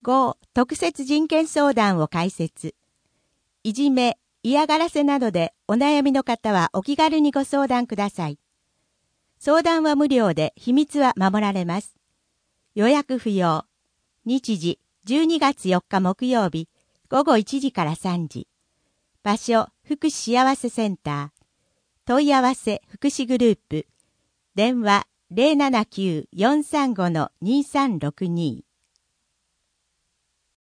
5、特設人権相談を開設。いじめ、嫌がらせなどでお悩みの方はお気軽にご相談ください。相談は無料で秘密は守られます。予約不要。日時12月4日木曜日午後1時から3時。場所、福祉幸せセンター。問い合わせ福祉グループ。電話 079-435-2362